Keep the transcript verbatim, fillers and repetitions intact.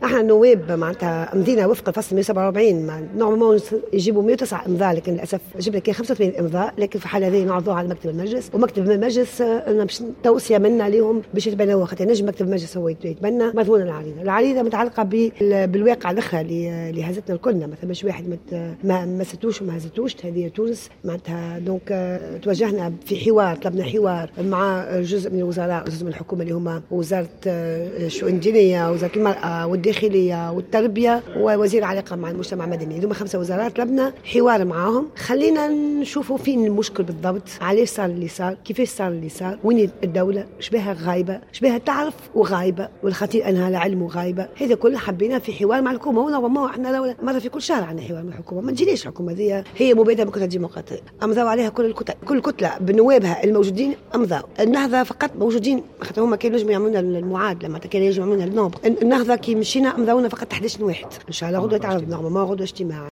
احنا النواب معناتها مدينا وفق الفصل مئة وسبعة وأربعين نورمالمون يجيبوا مئة وتسعة امضاء، لكن للاسف جبنا كان خمسة وثمانين امضاء، لكن في الحاله هذه نعرضوها على مكتب المجلس، ومكتب المجلس باش توصيه منا لهم باش يتبنوا، خاطر نجم مكتب المجلس هو يتبنى مضمون العريضه. العريضه متعلقه بالواقع الاخرى اللي هزتنا الكلنا، مثلا مش واحد ما مسدوش وما هزتوش، هذه تونس معناتها. دونك توجهنا في حوار، طلبنا حوار مع جزء من الوزراء، جزء من الحكومه اللي هما وزاره الشؤون الدينيه، وزاره المراه والداخليه والتربيه، ووزير العلاقه مع المجتمع المدني. هذوما خمسه وزارات طلبنا حوار معاهم، خلينا نشوفوا فين المشكل بالضبط، علاش صار اللي صار، كيفاش صار اللي صار، وين الدوله شبيها غايبه، شبيها تعرف وغايبه، والخطير انها لا علم وغايبه. هذا كله حبينا في حوار مع الحكومه. هنا احنا مره في كل شهر عندنا حوار مع الحكومه، ما تجينيش الحكومه هذه هي مبادره من كتله ديمقراطيه، امضوا عليها كل الكتل، كل كتله بنوابها الموجودين امضوا. النهضه فقط موجودين خاطر هما كانوا يجمعوا يعملوا لنا المعادله، ما كانوا يجمعوا لنا النوبل. النهضه كي مشينا امضونا فقط أحد عشر واحد. ان شاء الله غدوه تعرض نورمالمون غدوه اجتماع.